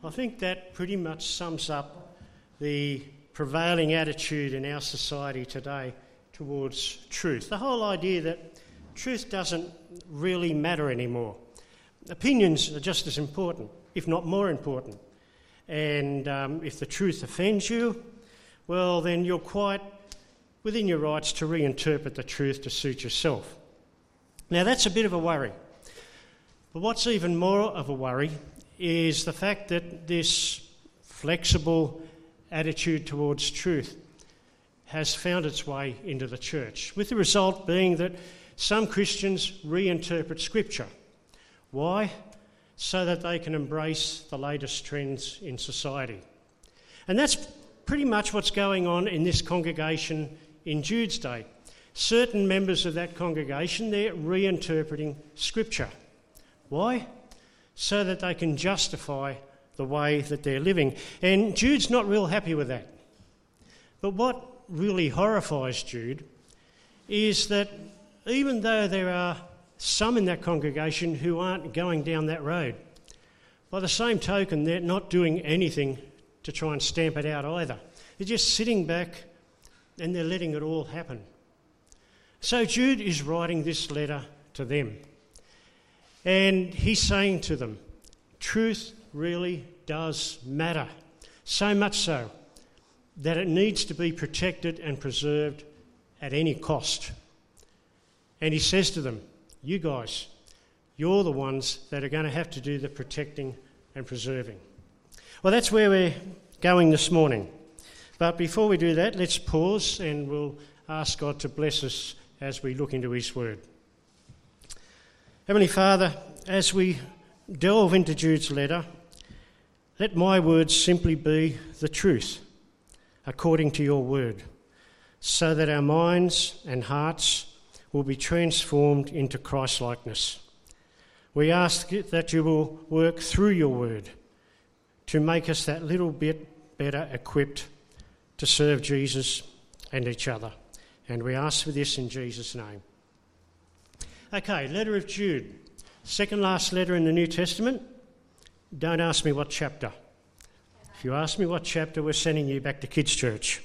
I think that pretty much sums up the prevailing attitude in our society today towards truth. The whole idea that truth doesn't really matter anymore. Opinions are just as important, if not more important. And if the truth offends you, well, then you're quite within your rights to reinterpret the truth to suit yourself. Now, that's a bit of a worry. But what's even more of a worry is the fact that this flexible attitude towards truth has found its way into the church, with the result being that some Christians reinterpret Scripture. Why? So that they can embrace the latest trends in society. And that's pretty much what's going on in this congregation in Jude's day. Certain members of that congregation, they're reinterpreting Scripture. Why? So that they can justify the way that they're living. And Jude's not real happy with that. But what really horrifies Jude is that even though there are some in that congregation who aren't going down that road, by the same token, they're not doing anything to try and stamp it out either. They're just sitting back and they're letting it all happen. So Jude is writing this letter to them. And he's saying to them, truth really does matter. So much so that it needs to be protected and preserved at any cost. And he says to them, you guys, you're the ones that are going to have to do the protecting and preserving. Well, that's where we're going this morning. But before we do that, let's pause and we'll ask God to bless us as we look into his word. Heavenly Father, as we delve into Jude's letter, let my words simply be the truth, according to your word, so that our minds and hearts will be transformed into Christ-likeness. We ask that you will work through your word to make us that little bit better equipped to serve Jesus and each other. And we ask for this in Jesus' name. Okay, letter of Jude. Second last letter in the New Testament. Don't ask me what chapter. If you ask me what chapter, we're sending you back to kids' church.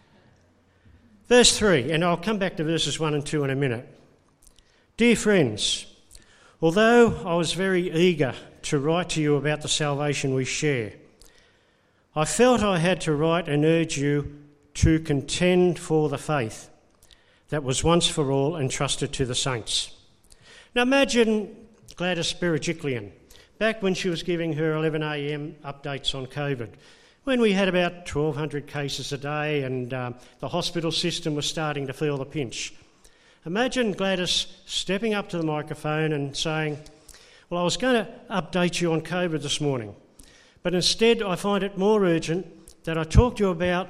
Verse 3, and I'll come back to verses 1 and 2 in a minute. Dear friends, although I was very eager to write to you about the salvation we share, I felt I had to write and urge you to contend for the faith that was once for all entrusted to the saints. Now imagine Gladys Berejiklian, back when she was giving her 11 a.m. updates on COVID, when we had about 1,200 cases a day and the hospital system was starting to feel the pinch. Imagine Gladys stepping up to the microphone and saying, well, I was going to update you on COVID this morning, but instead I find it more urgent that I talk to you about.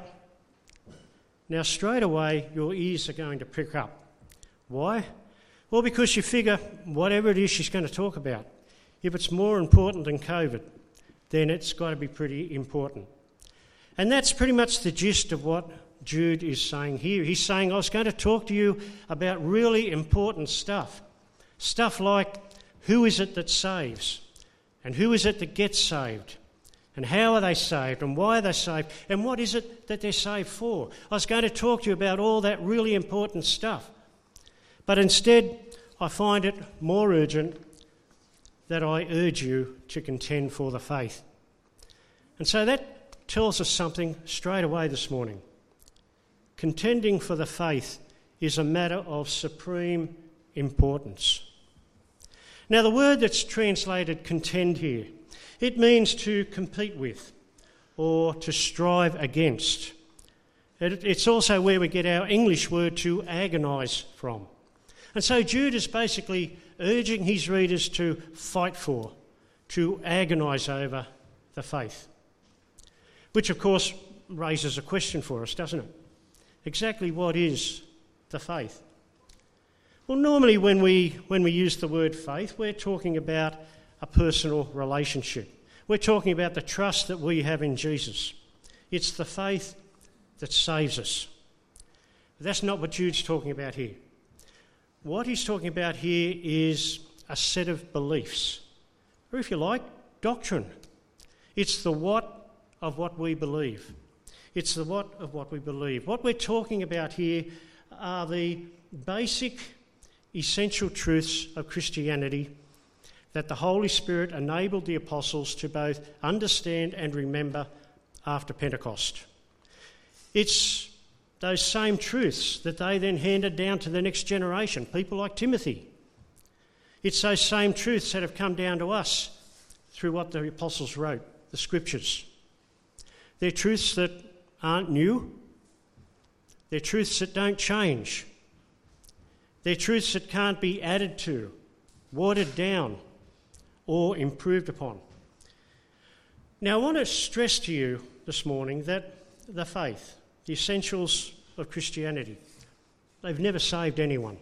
Now straight away your ears are going to prick up. Why? Well, because you figure whatever it is she's going to talk about, if it's more important than COVID, then it's got to be pretty important. And that's pretty much the gist of what Jude is saying here. He's saying, I was going to talk to you about really important stuff. Stuff like, who is it that saves? And who is it that gets saved? And how are they saved? And why are they saved? And what is it that they're saved for? I was going to talk to you about all that really important stuff. But instead, I find it more urgent that I urge you to contend for the faith. And so that tells us something straight away this morning. Contending for the faith is a matter of supreme importance. Now, the word that's translated contend here, it means to compete with or to strive against. It's also where we get our English word to agonise from. And so Jude is basically urging his readers to fight for, to agonise over the faith. Which, of course, raises a question for us, doesn't it? Exactly what is the faith? Well, normally when we use the word faith, we're talking about a personal relationship. We're talking about the trust that we have in Jesus. It's the faith that saves us. But that's not what Jude's talking about here. What he's talking about here is a set of beliefs, or if you like, doctrine. It's the what of what we believe. It's the what of what we believe. What we're talking about here are the basic, essential truths of Christianity that the Holy Spirit enabled the apostles to both understand and remember after Pentecost. It's those same truths that they then handed down to the next generation, people like Timothy. It's those same truths that have come down to us through what the apostles wrote, the scriptures. They're truths that aren't new. They're truths that don't change. They're truths that can't be added to, watered down, or improved upon. Now, I want to stress to you this morning that the faith, the essentials of Christianity, they've never saved anyone.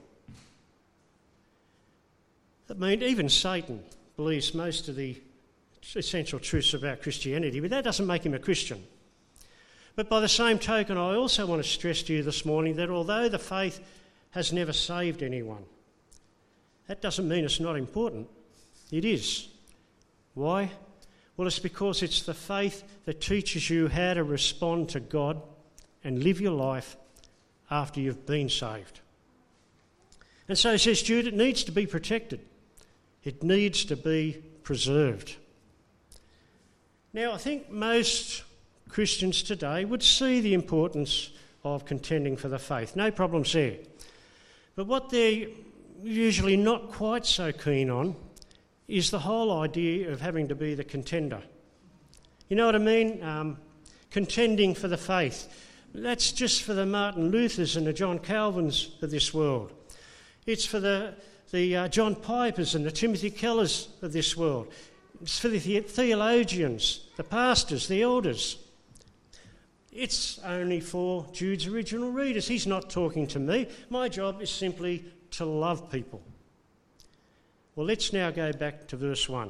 I mean, even Satan believes most of the essential truths about Christianity, but that doesn't make him a Christian. But by the same token, I also want to stress to you this morning that although the faith has never saved anyone, that doesn't mean it's not important. It is. Why? Well, it's because it's the faith that teaches you how to respond to God and live your life after you've been saved. And so, says Jude, it needs to be protected. It needs to be preserved. Now, I think most Christians today would see the importance of contending for the faith. No problems there. But what they're usually not quite so keen on is the whole idea of having to be the contender. You know what I mean? Contending for the faith. That's just for the Martin Luthers and the John Calvins of this world. It's for the John Pipers and the Timothy Kellers of this world. It's for the theologians, the pastors, the elders. It's only for Jude's original readers. He's not talking to me. My job is simply to love people. Well, let's now go back to verse 1.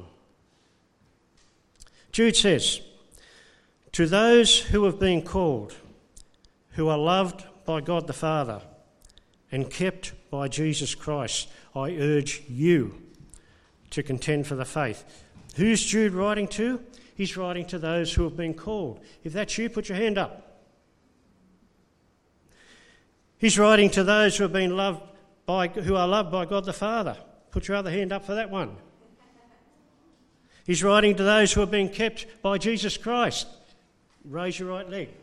Jude says, "To those who have been called, who are loved by God the Father and kept by Jesus Christ, I urge you to contend for the faith." Who's Jude writing to? He's writing to those who have been called. If that's you, put your hand up. He's writing to those who are loved by God the Father. Put your other hand up for that one. He's writing to those who are being kept by Jesus Christ. Raise your right leg.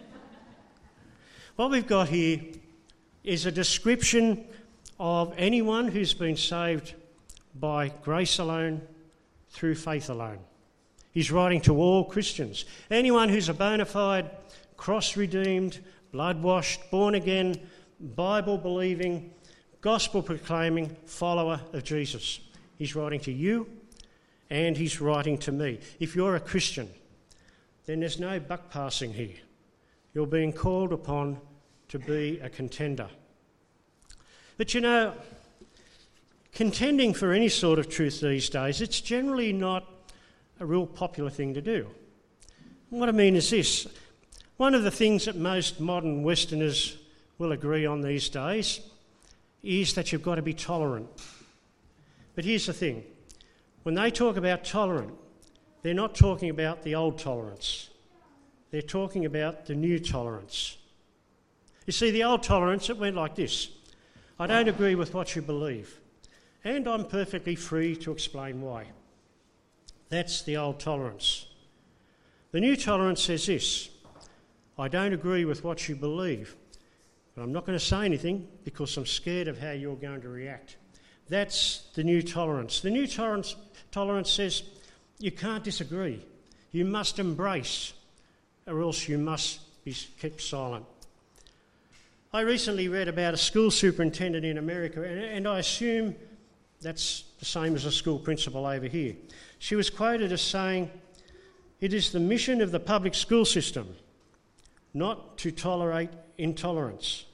What we've got here is a description of anyone who's been saved by grace alone, through faith alone. He's writing to all Christians. Anyone who's a bona fide, cross-redeemed, blood-washed, born-again, Bible-believing, gospel-proclaiming follower of Jesus. He's writing to you and he's writing to me. If you're a Christian, then there's no buck passing here. You're being called upon to be a contender. But you know, contending for any sort of truth these days, it's generally not a real popular thing to do. And what I mean is this. One of the things that most modern Westerners will agree on these days is that you've got to be tolerant. But here's the thing. When they talk about tolerant, they're not talking about the old tolerance. They're talking about the new tolerance. You see, the old tolerance, it went like this. I don't agree with what you believe, and I'm perfectly free to explain why. That's the old tolerance. The new tolerance says this. I don't agree with what you believe, but I'm not going to say anything because I'm scared of how you're going to react. That's the new tolerance. The new tolerance says you can't disagree. You must embrace, or else you must be kept silent. I recently read about a school superintendent in America, and I assume that's the same as a school principal over here. She was quoted as saying, "It is the mission of the public school system not to tolerate intolerance."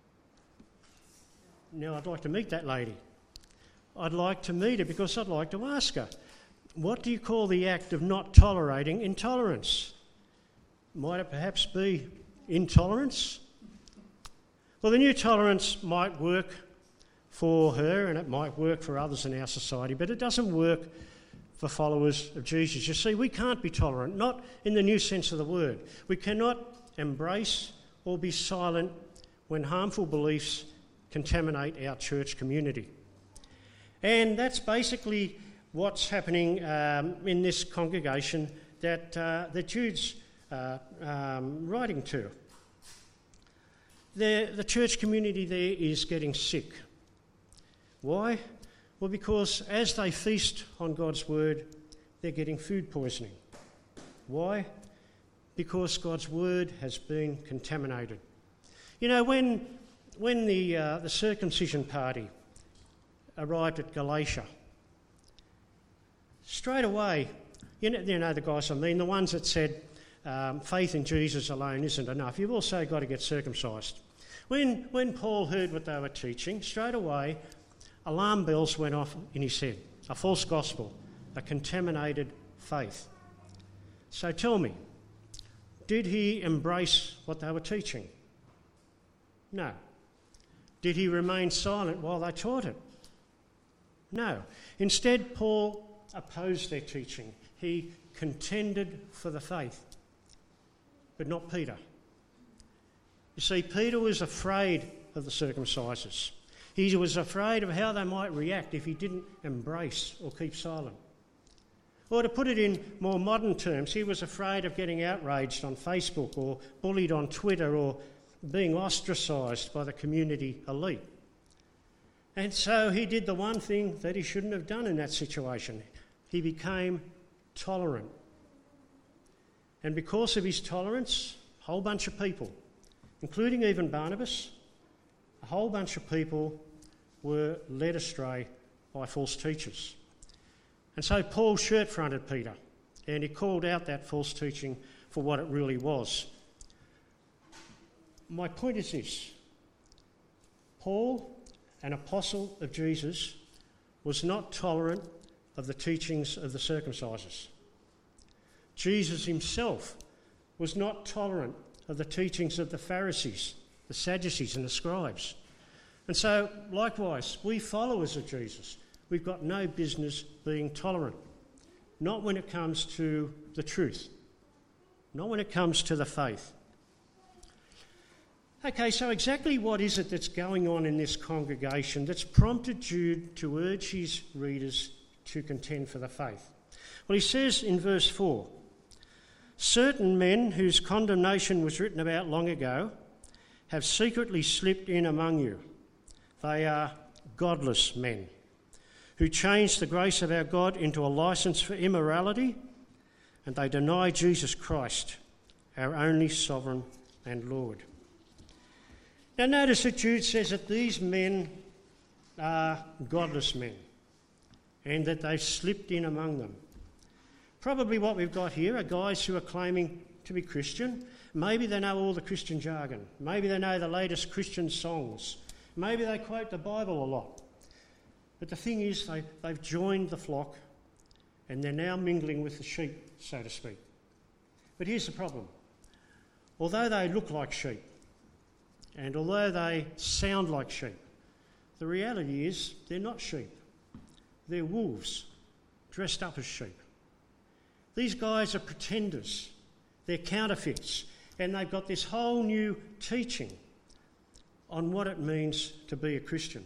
Now, I'd like to meet that lady. I'd like to meet her because I'd like to ask her, what do you call the act of not tolerating intolerance? Might it perhaps be intolerance? Well, the new tolerance might work for her and it might work for others in our society, but it doesn't work for followers of Jesus. You see, we can't be tolerant, not in the new sense of the word. We cannot embrace or be silent when harmful beliefs contaminate our church community. And that's basically what's happening in this congregation that Jude's writing to. The church community there is getting sick. Why? Well, because as they feast on God's word, they're getting food poisoning. Why? Because God's word has been contaminated. You know, when the circumcision party arrived at Galatia, straight away, you know the guys I mean, the ones that said faith in Jesus alone isn't enough. You've also got to get circumcised. When Paul heard what they were teaching, straight away alarm bells went off in his head. A false gospel, a contaminated faith. So tell me, did he embrace what they were teaching? No. Did he remain silent while they taught it? No. Instead, Paul opposed their teaching. He contended for the faith, but not Peter. You see, Peter was afraid of the circumcisers. He was afraid of how they might react if he didn't embrace or keep silent. Or to put it in more modern terms, he was afraid of getting outraged on Facebook or bullied on Twitter or being ostracised by the community elite. And so he did the one thing that he shouldn't have done in that situation. He became tolerant. And because of his tolerance, a whole bunch of people, including even Barnabas, a whole bunch of people were led astray by false teachers. And so Paul shirt-fronted Peter, and he called out that false teaching for what it really was. My point is this: Paul, an apostle of Jesus, was not tolerant of the teachings of the circumcisers. Jesus himself was not tolerant of the teachings of the Pharisees, the Sadducees and the scribes. And so, likewise, we followers of Jesus, we've got no business being tolerant. Not when it comes to the truth. Not when it comes to the faith. Okay, so exactly what is it that's going on in this congregation that's prompted Jude to urge his readers to contend for the faith? Well, he says in verse 4, certain men whose condemnation was written about long ago have secretly slipped in among you. They are godless men who change the grace of our God into a license for immorality, and they deny Jesus Christ, our only sovereign and Lord. Now notice that Jude says that these men are godless men and that they've slipped in among them. Probably what we've got here are guys who are claiming to be Christian. Maybe they know all the Christian jargon. Maybe they know the latest Christian songs. Maybe they quote the Bible a lot. But the thing is, they've joined the flock and they're now mingling with the sheep, so to speak. But here's the problem. Although they look like sheep and although they sound like sheep, the reality is they're not sheep. They're wolves dressed up as sheep. These guys are pretenders. They're counterfeits. And they've got this whole new teaching on what it means to be a Christian.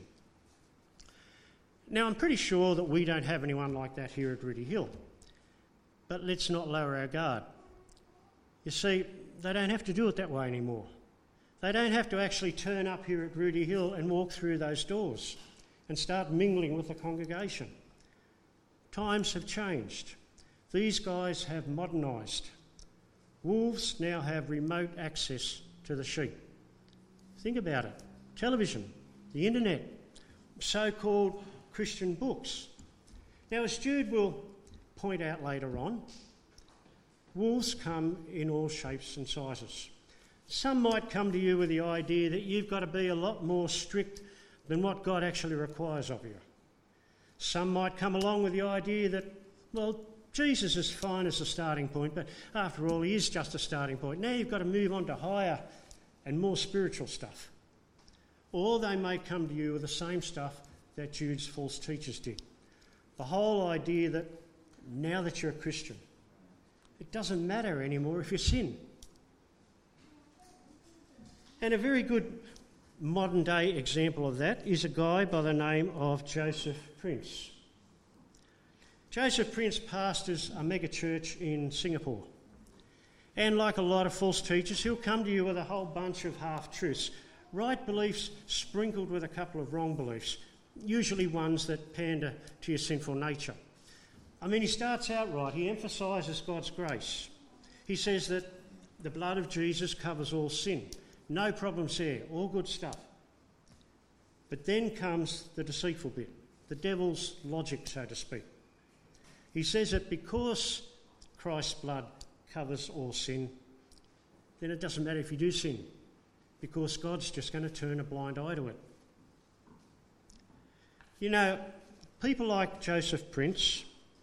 Now, I'm pretty sure that we don't have anyone like that here at Rooty Hill. But let's not lower our guard. You see, they don't have to do it that way anymore. They don't have to actually turn up here at Rooty Hill and walk through those doors and start mingling with the congregation. Times have changed. These guys have modernised. Wolves now have remote access to the sheep. Think about it. Television, the internet, so-called Christian books. Now, as Jude will point out later on, wolves come in all shapes and sizes. Some might come to you with the idea that you've got to be a lot more strict than what God actually requires of you. Some might come along with the idea that, well, Jesus is fine as a starting point, but after all, he is just a starting point. Now you've got to move on to higher and more spiritual stuff. Or they may come to you with the same stuff that Jude's false teachers did. The whole idea that now that you're a Christian. It doesn't matter anymore if you sin. And a very good modern day example of that is a guy by the name of Joseph Prince. Joseph Prince pastors a mega church in Singapore. And like a lot of false teachers, he'll come to you with a whole bunch of half-truths, right beliefs sprinkled with a couple of wrong beliefs, usually ones that pander to your sinful nature. I mean, he starts out right. He emphasises God's grace. He says that the blood of Jesus covers all sin. No problems there, all good stuff. But then comes the deceitful bit, the devil's logic, so to speak. He says that because Christ's blood covers all sin, then it doesn't matter if you do sin, because God's just going to turn a blind eye to it. You know, people like Joseph Prince,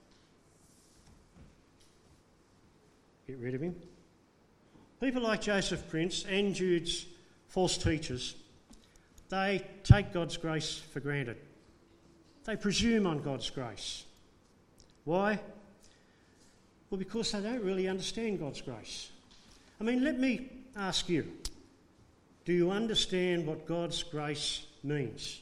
get rid of him. People like Joseph Prince and Jude's false teachers, they take God's grace for granted. They presume on God's grace. Why? Well, because they don't really understand God's grace. I mean, let me ask you, do you understand what God's grace means?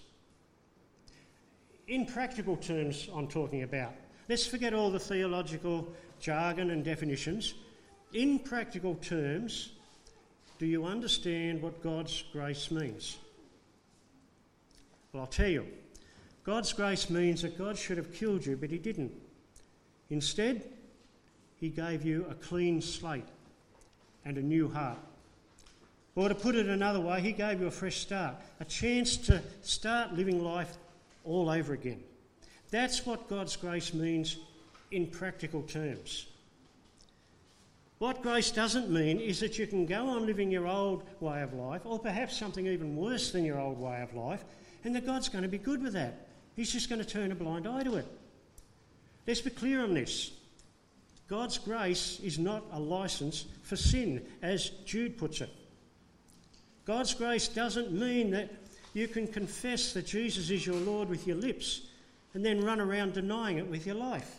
In practical terms, I'm talking about. Let's forget all the theological jargon and definitions. In practical terms, do you understand what God's grace means? Well, I'll tell you. God's grace means that God should have killed you, but he didn't. Instead, he gave you a clean slate and a new heart. Or to put it another way, he gave you a fresh start, a chance to start living life all over again. That's what God's grace means in practical terms. What grace doesn't mean is that you can go on living your old way of life, or perhaps something even worse than your old way of life, and that God's going to be good with that. He's just going to turn a blind eye to it. Let's be clear on this. God's grace is not a licence for sin, as Jude puts it. God's grace doesn't mean that you can confess that Jesus is your Lord with your lips and then run around denying it with your life.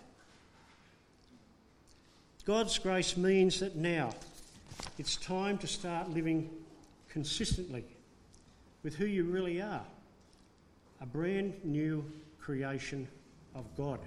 God's grace means that now it's time to start living consistently with who you really are, a brand new creation of God.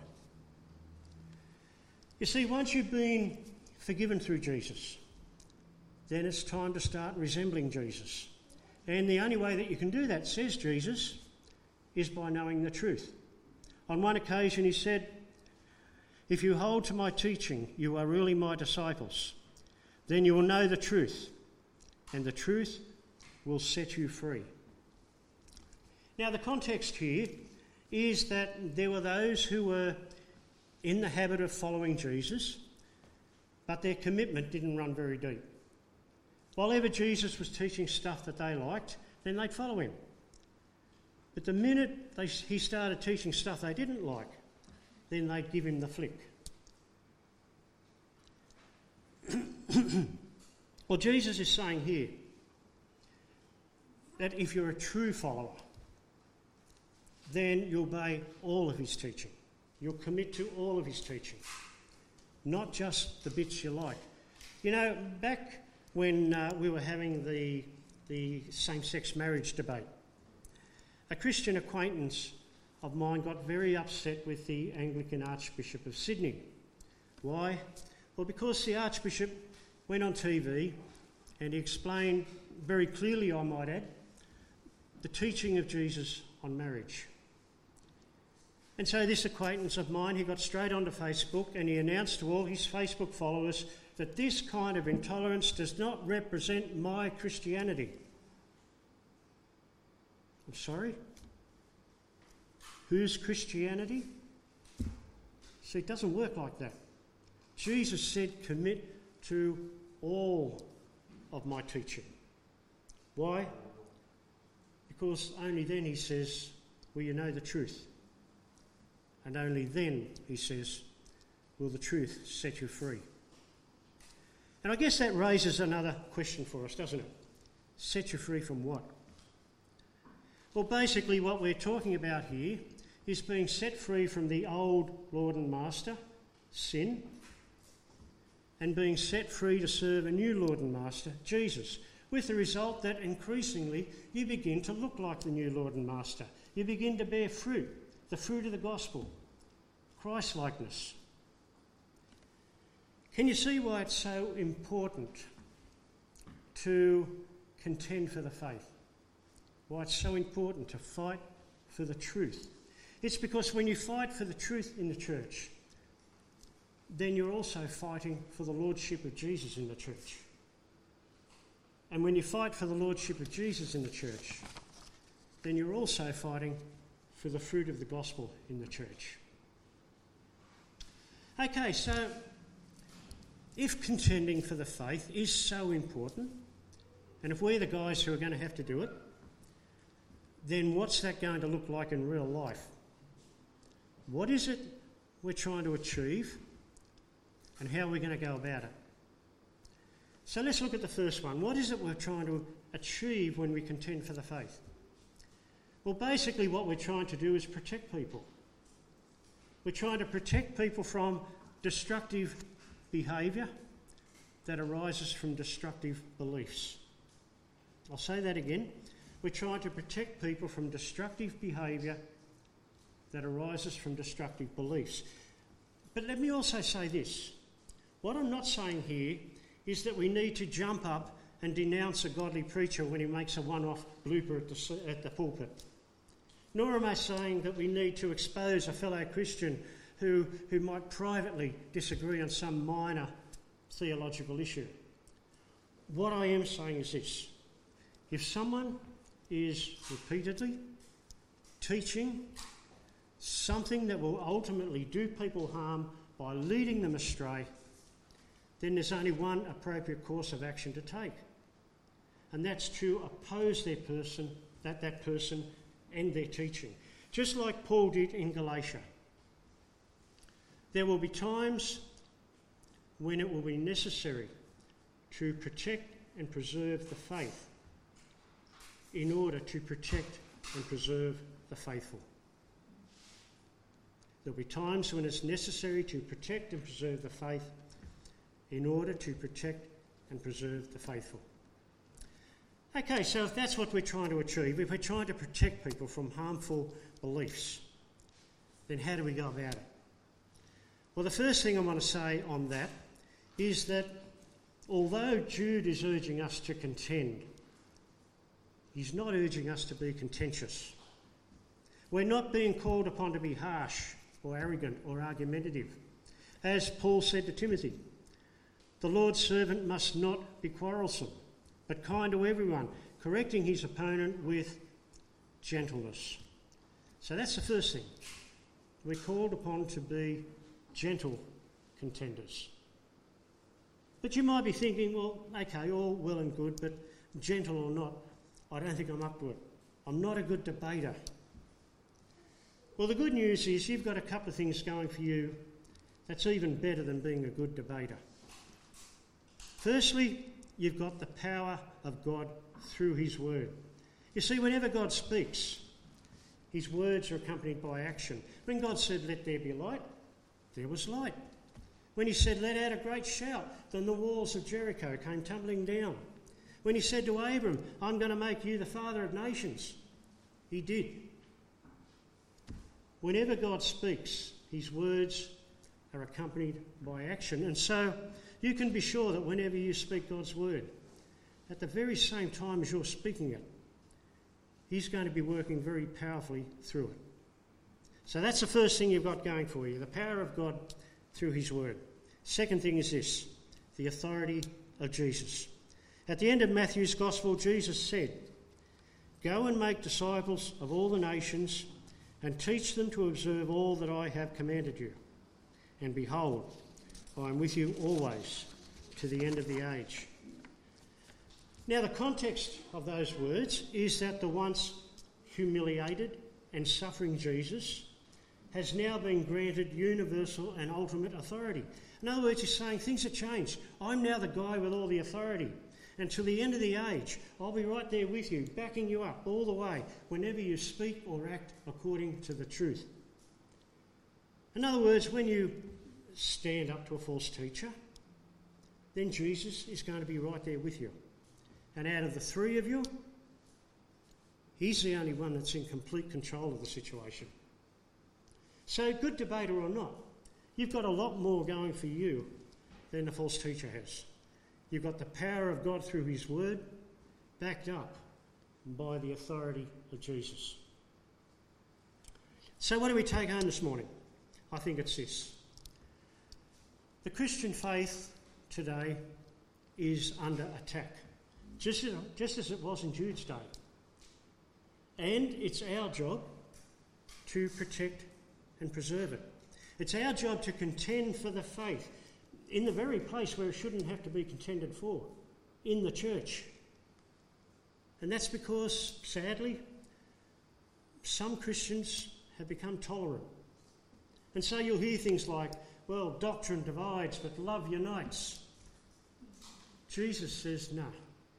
You see, once you've been forgiven through Jesus, then it's time to start resembling Jesus. And the only way that you can do that, says Jesus, is by knowing the truth. On one occasion he said, "If you hold to my teaching, you are really my disciples. Then you will know the truth, and the truth will set you free." Now, the context here is that there were those who were in the habit of following Jesus, but their commitment didn't run very deep. While ever Jesus was teaching stuff that they liked, then they'd follow him. But the minute he started teaching stuff they didn't like, then they'd give him the flick. Well, Jesus is saying here that if you're a true follower, then you'll obey all of his teaching. You'll commit to all of his teaching, not just the bits you like. You know, back when we were having the same-sex marriage debate, a Christian acquaintance of mine got very upset with the Anglican Archbishop of Sydney. Why? Well, because the Archbishop went on TV and he explained very clearly, I might add, the teaching of Jesus on marriage. And so this acquaintance of mine, he got straight onto Facebook and he announced to all his Facebook followers that this kind of intolerance does not represent my Christianity. I'm sorry? Whose Christianity? See, it doesn't work like that. Jesus said, commit to all of my teaching. Why? Because only then, he says, will you know the truth? And only then, he says, will the truth set you free? And I guess that raises another question for us, doesn't it? Set you free from what? Well, basically what we're talking about here is being set free from the old Lord and Master, sin, and being set free to serve a new Lord and Master, Jesus, with the result that increasingly you begin to look like the new Lord and Master. You begin to bear fruit, the fruit of the gospel, Christ-likeness. Can you see why it's so important to contend for the faith? Why it's so important to fight for the truth? It's because when you fight for the truth in the church, then you're also fighting for the lordship of Jesus in the church. And when you fight for the lordship of Jesus in the church, then you're also fighting for the fruit of the gospel in the church. Okay, so if contending for the faith is so important, and if we're the guys who are going to have to do it, then what's that going to look like in real life? What is it we're trying to achieve, and how are we going to go about it? So let's look at the first one. What is it we're trying to achieve when we contend for the faith? Well, basically what we're trying to do is protect people. We're trying to protect people from destructive behaviour that arises from destructive beliefs. I'll say that again. We're trying to protect people from destructive behaviour that arises from destructive beliefs. But let me also say this. What I'm not saying here is that we need to jump up and denounce a godly preacher when he makes a one-off blooper at the pulpit. Nor am I saying that we need to expose a fellow Christian who might privately disagree on some minor theological issue. What I am saying is this. If someone is repeatedly teaching something that will ultimately do people harm by leading them astray, then there's only one appropriate course of action to take, and that's to oppose that person and their teaching, just like Paul did in Galatia. There will be times when it will be necessary to protect and preserve the faith in order to protect and preserve the faithful. There'll be times when it's necessary to protect and preserve the faith in order to protect and preserve the faithful. Okay, so if that's what we're trying to achieve, if we're trying to protect people from harmful beliefs, then how do we go about it? Well, the first thing I want to say on that is that although Jude is urging us to contend, he's not urging us to be contentious. We're not being called upon to be harsh or arrogant or argumentative. As Paul said to Timothy, the Lord's servant must not be quarrelsome, but kind to everyone, correcting his opponent with gentleness. So that's the first thing. We're called upon to be gentle contenders. But you might be thinking, well, okay, all well and good, but gentle or not, I don't think I'm up to it. I'm not a good debater. Well, the good news is you've got a couple of things going for you that's even better than being a good debater. Firstly, you've got the power of God through his word. You see, whenever God speaks, his words are accompanied by action. When God said, let there be light, there was light. When he said, let out a great shout, then the walls of Jericho came tumbling down. When he said to Abram, I'm going to make you the father of nations, he did. Whenever God speaks, his words are accompanied by action. And so you can be sure that whenever you speak God's word, at the very same time as you're speaking it, he's going to be working very powerfully through it. So that's the first thing you've got going for you, the power of God through his word. Second thing is this, the authority of Jesus. At the end of Matthew's Gospel, Jesus said, go and make disciples of all the nations and teach them to observe all that I have commanded you. And behold, I am with you always to the end of the age. Now, the context of those words is that the once humiliated and suffering Jesus has now been granted universal and ultimate authority. In other words, he's saying things have changed. I'm now the guy with all the authority. And to the end of the age, I'll be right there with you, backing you up all the way whenever you speak or act according to the truth. In other words, when you stand up to a false teacher, then Jesus is going to be right there with you. And out of the three of you, he's the only one that's in complete control of the situation. So, good debater or not, you've got a lot more going for you than the false teacher has. You've got the power of God through his word, backed up by the authority of Jesus. So what do we take home this morning? I think it's this. The Christian faith today is under attack, just as it was in Jude's day. And it's our job to protect and preserve it. It's our job to contend for the faith in the very place where it shouldn't have to be contended for, in the church. And that's because, sadly, some Christians have become tolerant. And so you'll hear things like, well, doctrine divides, but love unites. Jesus says, no.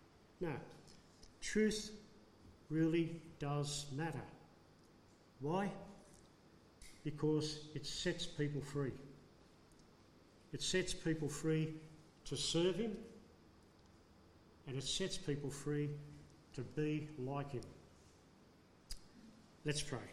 Truth really does matter. Why? Because it sets people free. It sets people free to serve him, and it sets people free to be like him. Let's pray.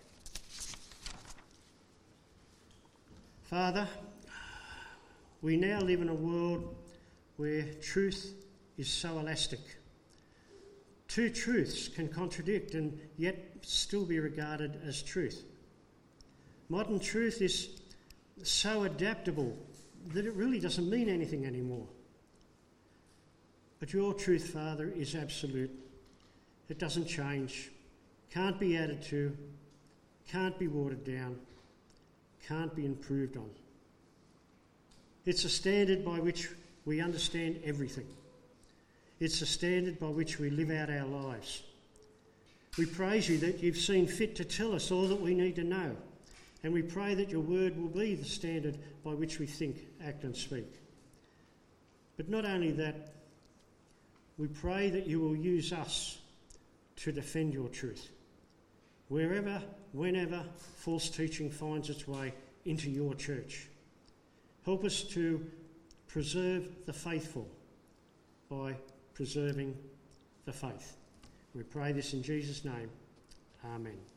Father, we now live in a world where truth is so elastic. Two truths can contradict and yet still be regarded as truth. Modern truth is so adaptable that it really doesn't mean anything anymore. But your truth, Father, is absolute. It doesn't change, can't be added to, can't be watered down, can't be improved on. It's a standard by which we understand everything. It's a standard by which we live out our lives. We praise you that you've seen fit to tell us all that we need to know, and we pray that your word will be the standard by which we think, act and speak. But not only that, we pray that you will use us to defend your truth, wherever, whenever false teaching finds its way into your church. Help us to preserve the faithful by preserving the faith. We pray this in Jesus' name. Amen.